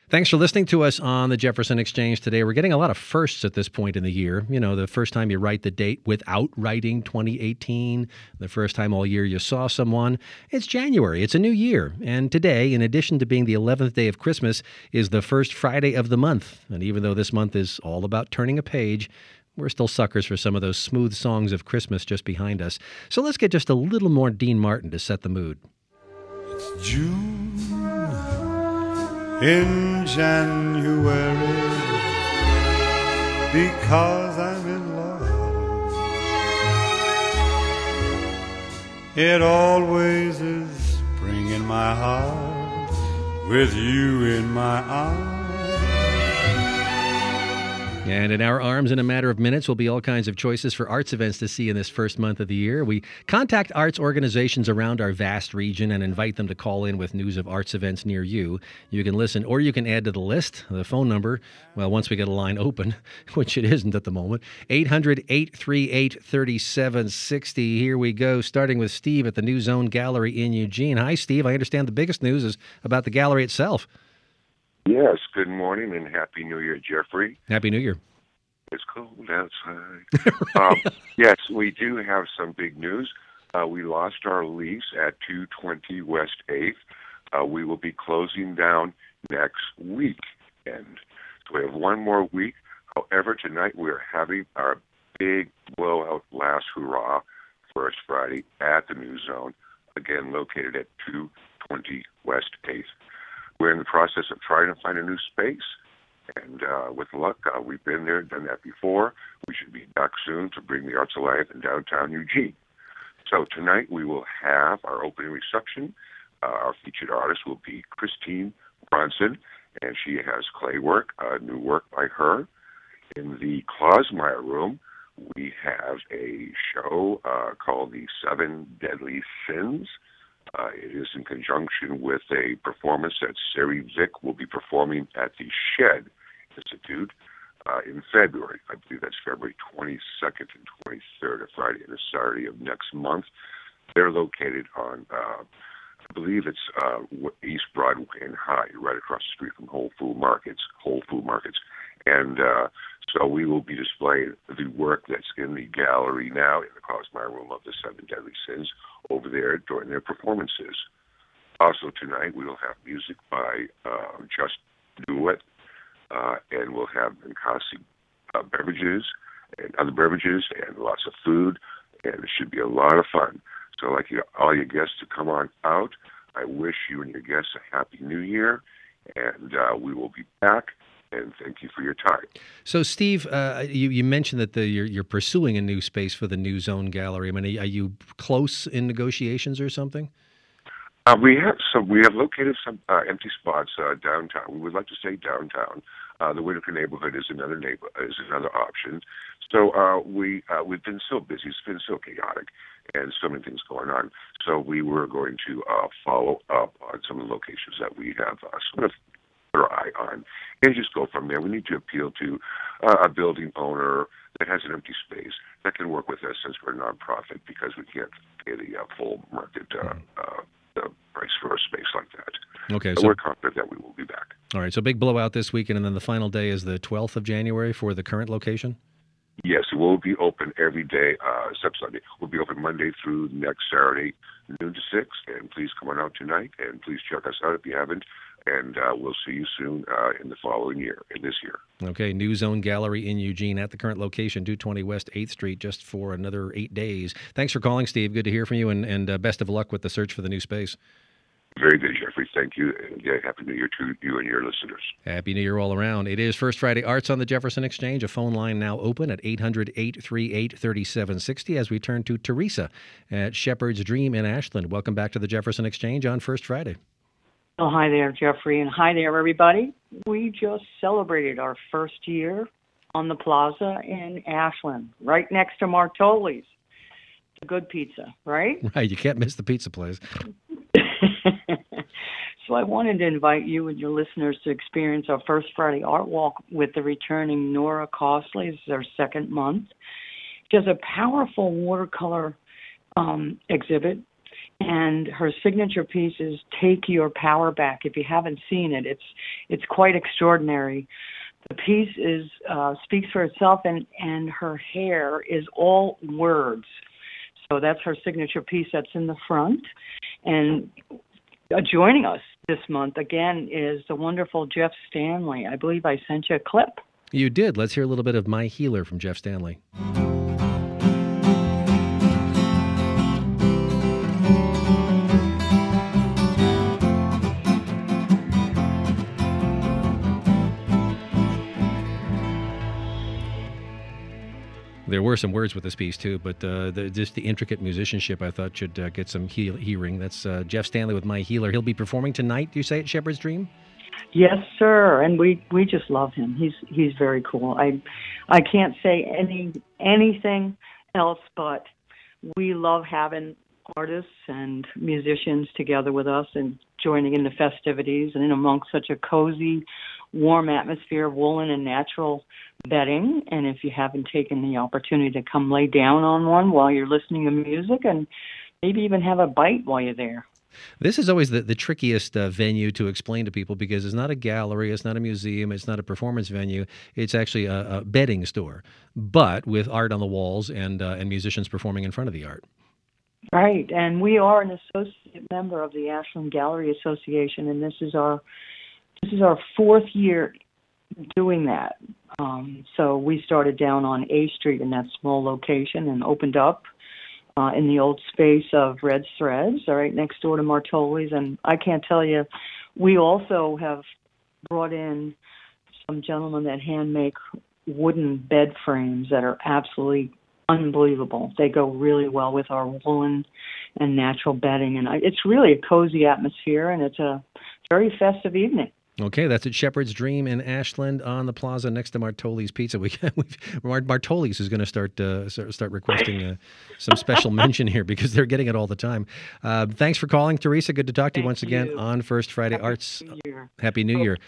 Thanks for listening to us on the Jefferson Exchange today. We're getting a lot of firsts at this point in the year. You know, the first time you write the date without writing 2018, the first time all year you saw someone. It's January. It's a new year. And today, in addition to being the 11th day of Christmas, is the first Friday of the month. And even though this month is all about turning a page, we're still suckers for some of those smooth songs of Christmas just behind us. So let's get just a little more Dean Martin to set the mood. It's June in January because I'm in love. It always is spring in my heart with you in my arms. And in our arms, in a matter of minutes, will be all kinds of choices for arts events to see in this first month of the year. We contact arts organizations around our vast region and invite them to call in with news of arts events near you. You can listen or you can add to the list. The phone number, well, once we get a line open, which it isn't at the moment, 800-838-3760. Here we go, starting with Steve at the New Zone Gallery in Eugene. Hi, Steve. I understand the biggest news is about the gallery itself. Yes, good morning and Happy New Year, Jeffrey. Happy New Year. It's cold outside. Yes, we do have some big news. We lost our lease at 220 West 8th. We will be closing down next week. And so we have one more week. However, tonight we're having our big blowout last hurrah First Friday at the New Zone, again located at 220 West 8th. We're in the process of trying to find a new space, and with luck, we've been there, done that before. We should be back soon to bring the arts alive in downtown Eugene. So tonight we will have our opening reception. Our featured artist will be Christine Bronson, and she has clay work, new work by her. In the Klausmeyer Room, we have a show called The Seven Deadly Sins. It is in conjunction with a performance that Sari Vick will be performing at the Shed Institute in February. I believe that's February 22nd and 23rd, a Friday and a Saturday of next month. They're located on, I believe it's East Broadway and High, right across the street from Whole Food Markets. And so we will be displaying the work that's in the gallery now in the Klausmeyer Room of the Seven Deadly Sins over there during their performances. Also tonight we will have music by Just Do It, and we'll have Nkasi beverages and other beverages and lots of food, and it should be a lot of fun. So I'd like all your guests to come on out. I wish you and your guests a Happy New Year, and we will be back. And thank you for your time. So, Steve, you mentioned that you're pursuing a new space for the New Zone Gallery. I mean, are you close in negotiations or something? We have located some empty spots downtown. We would like to stay downtown. The Whitaker neighborhood is another option. So we've been so busy. It's been so chaotic, and so many things going on. So we were going to follow up on some of the locations that we have sort of our eye on, and just go from there. We need to appeal to a building owner that has an empty space that can work with us, since we're a nonprofit, because we can't pay the full market the price for a space like that. Okay, so we're confident that we will be back. All right, so big blowout this weekend, and then the final day is the 12th of January for the current location? Yes, it will be open every day except Sunday. We'll be open Monday through next Saturday, noon to 6, and please come on out tonight, and please check us out if you haven't. And we'll see you soon in the following year, in this year. Okay, New Zone Gallery in Eugene at the current location, 220 West 8th Street, just for another 8 days. Thanks for calling, Steve. Good to hear from you, and best of luck with the search for the new space. Very good, Jeffrey. Thank you, and Happy New Year to you and your listeners. Happy New Year all around. It is First Friday Arts on the Jefferson Exchange. A phone line now open at 800-838-3760 as we turn to Teresa at Shepherd's Dream in Ashland. Welcome back to the Jefferson Exchange on First Friday. Oh, hi there, Jeffrey, and hi there, everybody. We just celebrated our first year on the plaza in Ashland, right next to Martoli's. It's a good pizza, right? Right, you can't miss the pizza place. So I wanted to invite you and your listeners to experience our First Friday Art Walk with the returning Nora Costley. This is our second month. She has a powerful watercolor exhibit And her signature piece is "Take Your Power Back." If you haven't seen it, it's quite extraordinary. The piece speaks for itself, and her hair is all words. So that's her signature piece that's in the front. And joining us this month again is the wonderful Jeff Stanley. I believe I sent you a clip. You did. Let's hear a little bit of "My Healer" from Jeff Stanley. There were some words with this piece, too, but just the intricate musicianship, I thought, should get some hearing. That's Jeff Stanley with "My Healer." He'll be performing tonight, you say, at Shepherd's Dream? Yes, sir, and we just love him. He's very cool. I can't say anything else, but we love having artists and musicians together with us and joining in the festivities and in amongst such a cozy, warm atmosphere of woolen and natural bedding. And if you haven't taken the opportunity to come lay down on one while you're listening to music and maybe even have a bite while you're there. This is always the trickiest venue to explain to people because it's not a gallery, it's not a museum, it's not a performance venue. It's actually a bedding store, but with art on the walls and musicians performing in front of the art. Right, and we are an associate member of the Ashland Gallery Association, and this is our fourth year doing that. So we started down on A Street in that small location and opened up in the old space of Red Threads, right next door to Martoli's. And I can't tell you, we also have brought in some gentlemen that hand make wooden bed frames that are absolutely unbelievable. They go really well with our woolen and natural bedding. And it's really a cozy atmosphere, and it's a very festive evening. Okay, that's at Shepherd's Dream in Ashland on the plaza next to Martoli's Pizza. Martoli's is going to start requesting some special mention here because they're getting it all the time. Thanks for calling, Teresa. Good to talk to you once again on First Friday Arts. Happy New Year.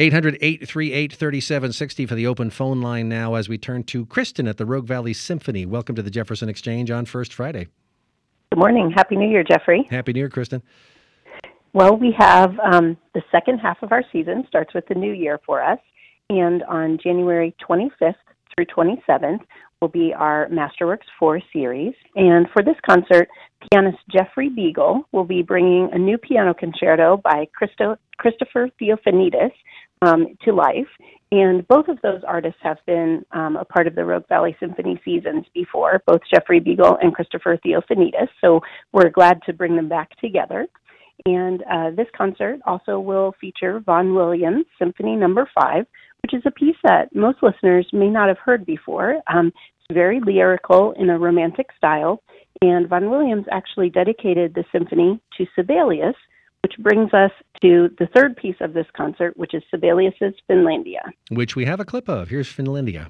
800-838-3760 for the open phone line now as we turn to Kristen at the Rogue Valley Symphony. Welcome to the Jefferson Exchange on First Friday. Good morning. Happy New Year, Jeffrey. Happy New Year, Kristen. Well, we have the second half of our season starts with the new year for us, and on January 25th through 27th will be our Masterworks 4 series. And for this concert, pianist Jeffrey Beagle will be bringing a new piano concerto by Christopher Theofanidis to life. And both of those artists have been a part of the Rogue Valley Symphony seasons before, both Jeffrey Beagle and Christopher Theofanidis. So we're glad to bring them back together. And this concert also will feature Vaughan Williams' Symphony No. 5, which is a piece that most listeners may not have heard before. It's very lyrical in a romantic style, and Vaughan Williams actually dedicated the symphony to Sibelius, which brings us to the third piece of this concert, which is Sibelius's Finlandia. Which we have a clip of. Here's Finlandia.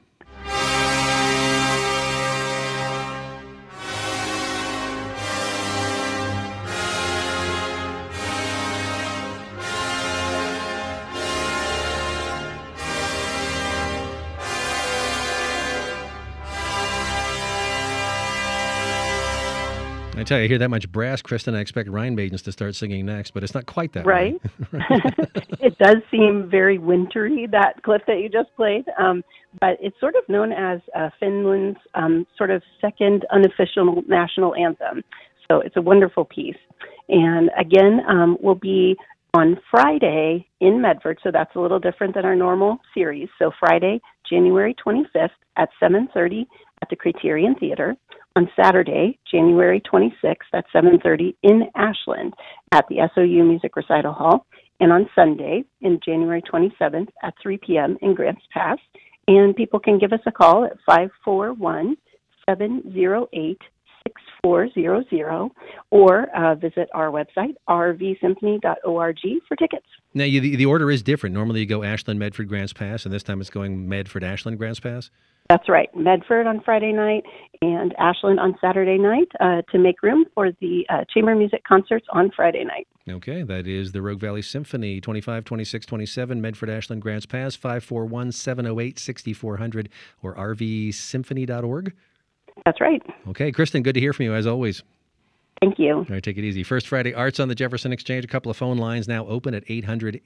I tell you, I hear that much brass, Kristen, I expect Rhine Maidens to start singing next, but it's not quite that right. way. It does seem very wintry, that clip that you just played, but it's sort of known as Finland's sort of second unofficial national anthem. So it's a wonderful piece. And again, we'll be on Friday in Medford, so that's a little different than our normal series. So Friday, January 25th at 7:30 at the Criterion Theater. On Saturday, January 26th at 7:30 in Ashland at the SOU Music Recital Hall. And on Sunday, in January 27th at 3 p.m. in Grants Pass. And people can give us a call at 541-708-6400 or visit our website, rvsymphony.org, for tickets. Now, the order is different. Normally you go Ashland, Medford, Grants Pass, and this time it's going Medford, Ashland, Grants Pass? That's right. Medford on Friday night and Ashland on Saturday night to make room for the chamber music concerts on Friday night. Okay, that is the Rogue Valley Symphony, 25, 26, 27, Medford, Ashland, Grants Pass, 541-708-6400 or rvsymphony.org. That's right. Okay, Kristen, good to hear from you as always. Thank you. All right, take it easy. First Friday Arts on the Jefferson Exchange. A couple of phone lines now open at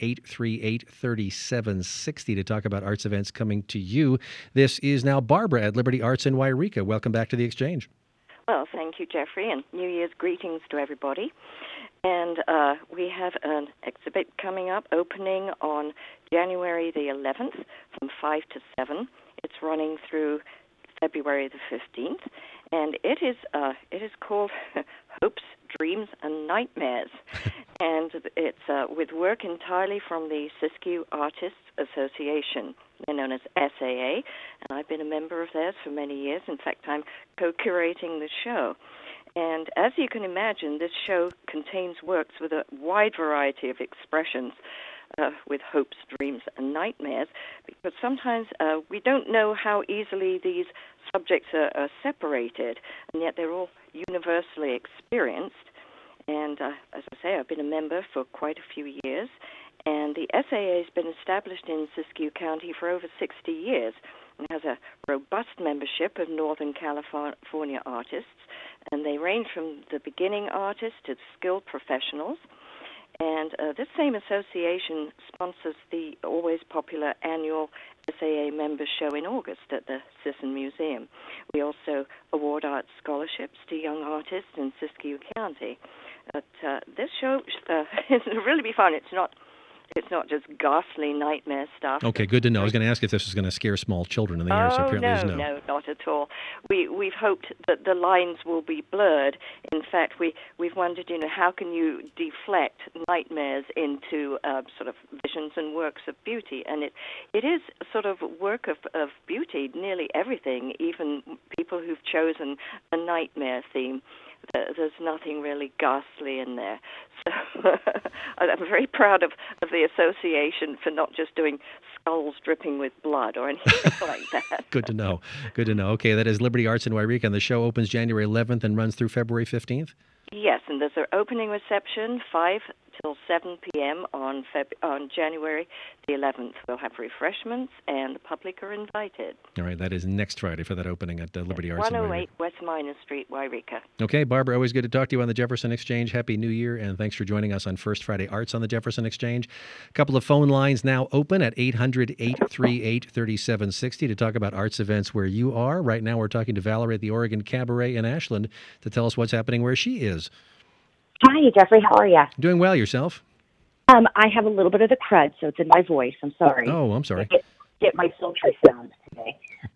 800-838-3760 to talk about arts events coming to you. This is now Barbara at Liberty Arts in Wairika. Welcome back to the Exchange. Well, thank you, Jeffrey, and New Year's greetings to everybody. And we have an exhibit coming up, opening on January the 11th from 5 to 7. It's running through February the 15th, and it is called Hopes, Dreams, and Nightmares. And it's with work entirely from the Siskiyou Artists Association. They're known as SAA, and I've been a member of theirs for many years. In fact, I'm co-curating the show. And as you can imagine, this show contains works with a wide variety of expressions, with hopes, dreams, and nightmares, because sometimes we don't know how easily these subjects are separated, and yet they're all universally experienced. And as I say, I've been a member for quite a few years, and the SAA has been established in Siskiyou County for over 60 years and has a robust membership of Northern California artists, and they range from the beginning artists to skilled professionals. And this same association sponsors the always popular annual SAA Members Show in August at the Sisson Museum. We also award art scholarships to young artists in Siskiyou County. But this show is really be fun. It's not just ghastly nightmare stuff. Okay, good to know. I was going to ask if this was going to scare small children in the air, so apparently no, not at all. We've hoped that the lines will be blurred. In fact, we've wondered, how can you deflect nightmares into sort of visions and works of beauty? And it is sort of work of beauty, nearly everything, even people who've chosen a nightmare theme. There's nothing really ghastly in there. So I'm very proud of the association for not just doing skulls dripping with blood or anything like that. Good to know. Good to know. Okay, that is Liberty Arts in Wairika, and the show opens January 11th and runs through February 15th? Yes, and there's an opening reception, 5 till 7 p.m. on January the 11th. We'll have refreshments, and the public are invited. All right, that is next Friday for that opening at Liberty Arts in Wairika. 108 West Minor Street, Wairika. Okay, Barbara, always good to talk to you on the Jefferson Exchange. Happy New Year, and thanks for joining us on First Friday Arts on the Jefferson Exchange. A couple of phone lines now open at 800-838-3760 to talk about arts events where you are. Right now, we're talking to Valerie at the Oregon Cabaret in Ashland to tell us what's happening where she is. Hi, Jeffrey. How are you? Doing well. Yourself? I have a little bit of the crud, so it's in my voice. I'm sorry. Oh, I'm sorry. Get my sultry sound today.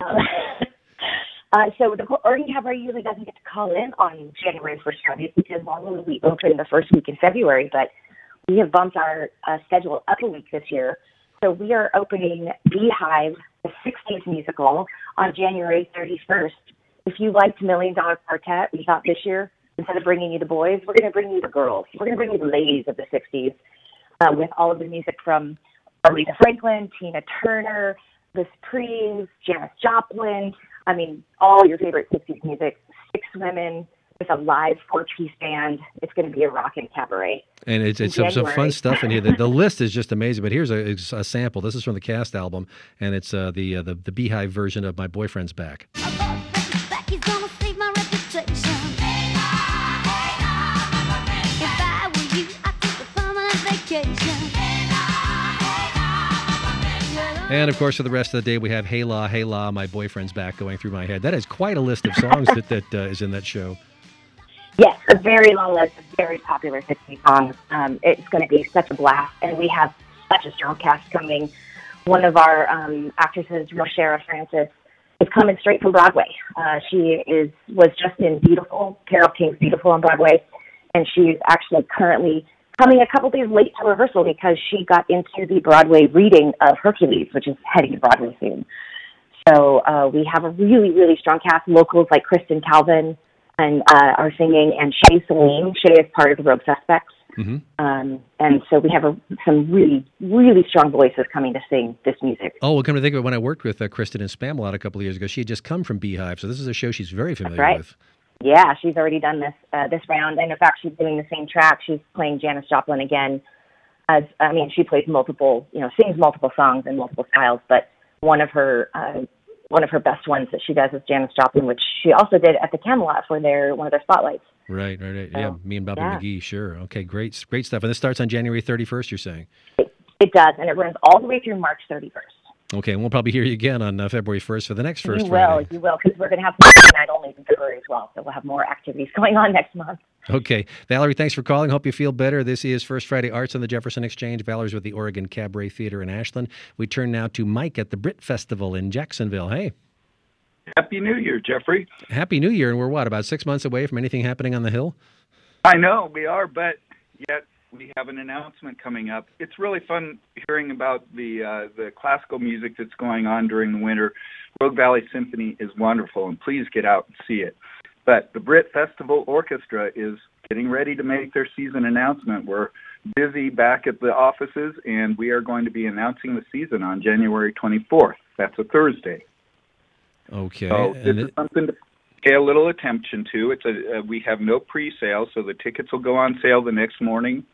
So the Oregon Cabaret usually doesn't get to call in on January 1st Fridays because normally we open the first week in February, but we have bumped our schedule up a week this year. So we are opening Beehive, the 60s musical, on January 31st. If you liked Million Dollar Quartet, we thought this year, instead of bringing you the boys, we're going to bring you the girls. We're going to bring you the ladies of the 60s with all of the music from Aretha Franklin, Tina Turner, the Supremes, Janis Joplin. I mean, all your favorite 60s music, 6 women with a live 4-piece band. It's going to be a rockin' cabaret. And it's some fun stuff in here. The list is just amazing. But here's a sample. This is from the cast album, and it's the Beehive version of My Boyfriend's Back. And, of course, for the rest of the day, we have Hey La, My Boyfriend's Back going through my head. That is quite a list of songs that is in that show. Yes, a very long list of very popular 60s songs. It's going to be such a blast, and we have such a strong cast coming. One of our actresses, Roshara Francis, is coming straight from Broadway. She was just in Beautiful, Carole King's Beautiful on Broadway, and she's actually currently coming a couple days late to rehearsal because she got into the Broadway reading of Hercules, which is heading to Broadway soon. So we have a really, really strong cast. Locals like Kristen Calvin and are singing, and Shay Salim. Shay is part of the Rogue Suspects. Mm-hmm. And so we have some really, really strong voices coming to sing this music. Oh, well, come to think of it, when I worked with Kristen in Spamalot a couple of years ago, she had just come from Beehive, so this is a show she's very familiar with. Yeah, she's already done this round, and in fact, she's doing the same track. She's playing Janis Joplin again. She plays sings multiple songs in multiple styles, but one of her best ones that she does is Janis Joplin, which she also did at the Camelot for one of their spotlights. Right. So, Yeah, me and Bobby yeah. McGee, sure. Okay, great stuff. And this starts on January 31st, you're saying? It does, and it runs all the way through March 31st. Okay, and we'll probably hear you again on February 1st for the next First You Friday. will, because we're going to have some night only in February as well, so we'll have more activities going on next month. Okay. Valerie, thanks for calling. Hope you feel better. This is First Friday Arts on the Jefferson Exchange. Valerie's with the Oregon Cabaret Theater in Ashland. We turn now to Mike at the Brit Festival in Jacksonville. Hey. Happy New Year, Jeffrey. Happy New Year, and we're about 6 months away from anything happening on the Hill? I know we are, but yet we have an announcement coming up. It's really fun hearing about the classical music that's going on during the winter. Rogue Valley Symphony is wonderful, and please get out and see it. But the Brit Festival Orchestra is getting ready to make their season announcement. We're busy back at the offices, and we are going to be announcing the season on January 24th. That's a Thursday. Okay. So this is something to pay a little attention to. It's we have no pre-sale, so the tickets will go on sale the next morning.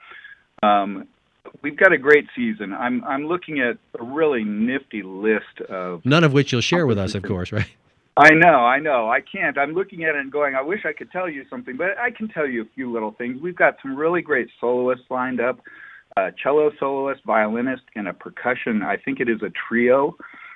We've got a great season. I'm looking at a really nifty list of... None of which you'll share with us, of course, right? I know. I can't. I'm looking at it and going, I wish I could tell you something, but I can tell you a few little things. We've got some really great soloists lined up, a cello soloist, violinist, and a percussion. I think it is a trio.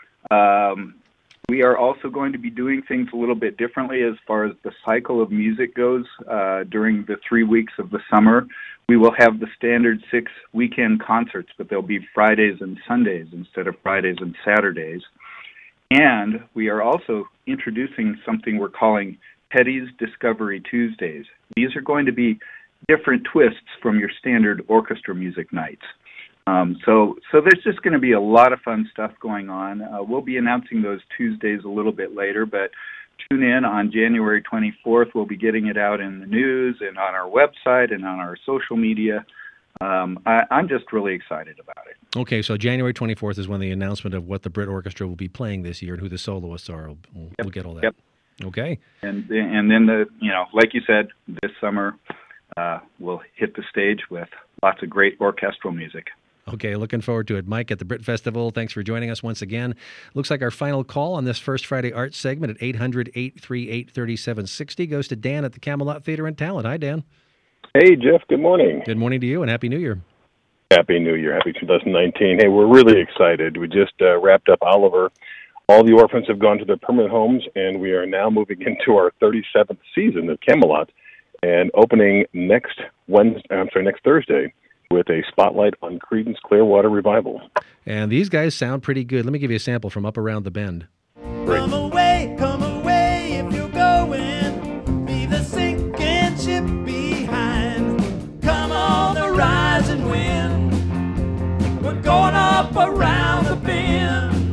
We are also going to be doing things a little bit differently as far as the cycle of music goes during the 3 weeks of the summer. We will have the standard 6 weekend concerts, but they'll be Fridays and Sundays instead of Fridays and Saturdays. And we are also introducing something we're calling Petty's Discovery Tuesdays. These are going to be different twists from your standard orchestra music nights. So there's just going to be a lot of fun stuff going on. We'll be announcing those Tuesdays a little bit later, but tune in on January 24th. We'll be getting it out in the news and on our website and on our social media. I'm just really excited about it. Okay, so January 24th is when the announcement of what the Brit Orchestra will be playing this year and who the soloists are. We'll get all that. Yep. Okay. And then like you said, this summer we'll hit the stage with lots of great orchestral music. Okay, looking forward to it. Mike at the Brit Festival, thanks for joining us once again. Looks like our final call on this First Friday Arts segment at 800-838-3760 goes to Dan at the Camelot Theater in Talent. Hi, Dan. Hey, Jeff. Good morning. Good morning to you, and Happy New Year. Happy New Year. Happy 2019. Hey, we're really excited. We just wrapped up Oliver. All the orphans have gone to their permanent homes, and we are now moving into our 37th season of Camelot, and opening next Thursday with a spotlight on Creedence Clearwater Revival. And these guys sound pretty good. Let me give you a sample from Up Around the Bend. Great. Come away if you're going. Leave the sinking ship behind. Come on the rising wind. We're going up around the bend.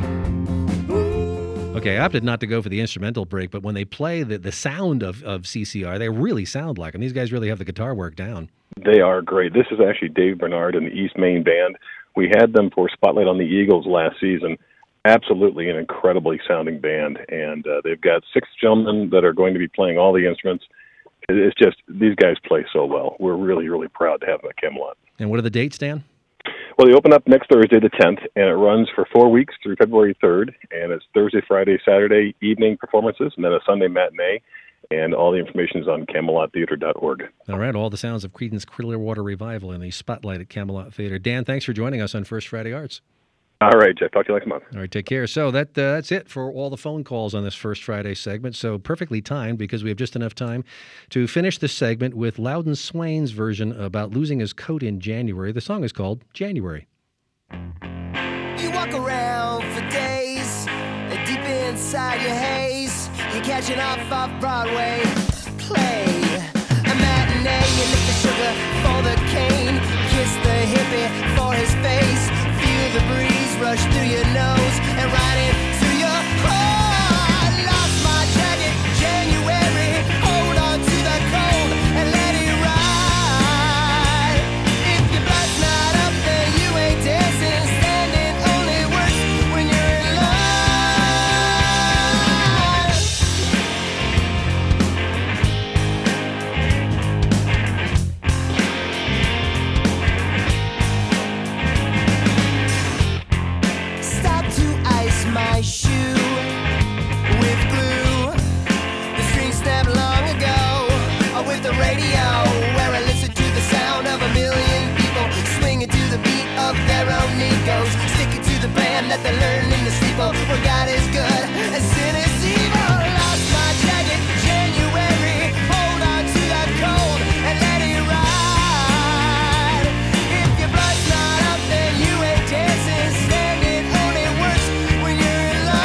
Okay, I opted not to go for the instrumental break, but when they play the sound of CCR, they really sound like them. These guys really have the guitar work down. They are great. This is actually Dave Bernard and the East Main Band. We had them for Spotlight on the Eagles last season. Absolutely an incredibly sounding band, and they've got 6 gentlemen that are going to be playing all the instruments. It's just, these guys play so well. We're really, really proud to have them at Camelot. And what are the dates, Dan? Well, they open up next Thursday, the 10th, and it runs for 4 weeks through February 3rd, and it's Thursday, Friday, Saturday evening performances, and then a Sunday matinee, and all the information is on CamelotTheater.org. All right, all the sounds of Creedence Clearwater Revival in the spotlight at Camelot Theater. Dan, thanks for joining us on First Friday Arts. All right, Jeff. Talk to you next month. All right, take care. So that's it for all the phone calls on this First Friday segment. So perfectly timed because we have just enough time to finish this segment with Loudon Swain's version about losing his coat in January. The song is called January. You walk around for days, deep inside your haze. You're catching off Broadway play. A matinee, you lick the sugar for the cane. Kiss the hippie for his face. Feel the breeze rush through your nose and right into your heart. Lost my jacket, January. Hold on to the cold and let it ride. If your blood's not up, then you ain't dancing. Standing only works when you're in line. Stop to ice my shoe with glue. The string snapped long ago with the radio. journey goes, sticking to the plan that they learn in the steeple, where God is good and sin is evil. Lost my jacket, January, hold on to the cold and let it ride. If your blood's not up, then you ain't dancing, standing only works when you're in line.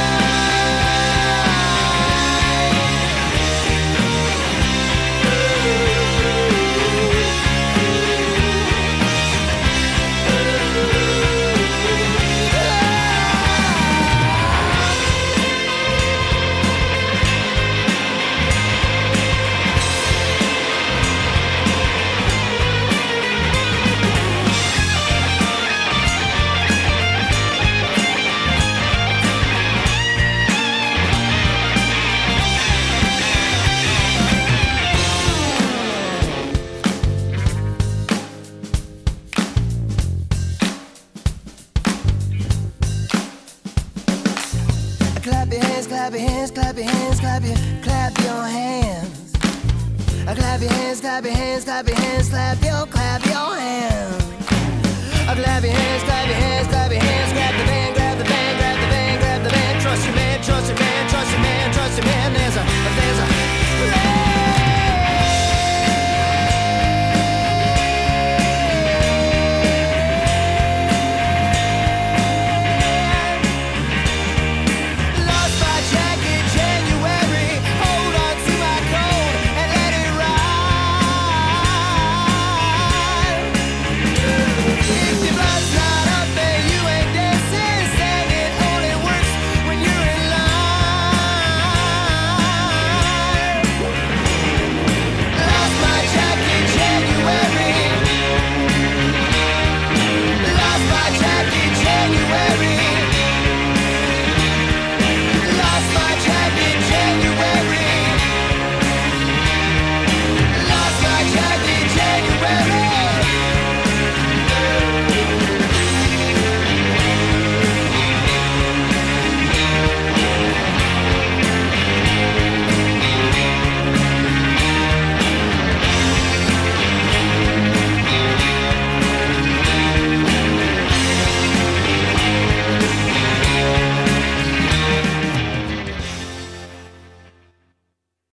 Clap your hands, clap your hands, clap your hands, clap your hands. Clap your hands, clap your hands, clap your hands, clap your hands. Clap your hands, clap your hands, clap your hands.